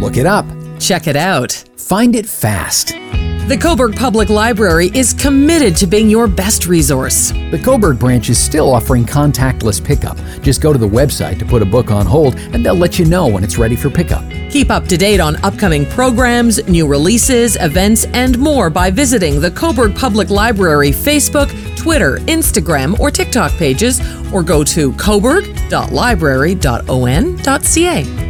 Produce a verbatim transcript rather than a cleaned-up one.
Look it up. Check it out. Find it fast. The Coburg Public Library is committed to being your best resource. The Coburg branch is still offering contactless pickup. Just go to the website to put a book on hold, and they'll let you know when it's ready for pickup. Keep up to date on upcoming programs, new releases, events, and more by visiting the Coburg Public Library Facebook, Twitter, Instagram, or TikTok pages, or go to coburg dot library dot o n dot c a.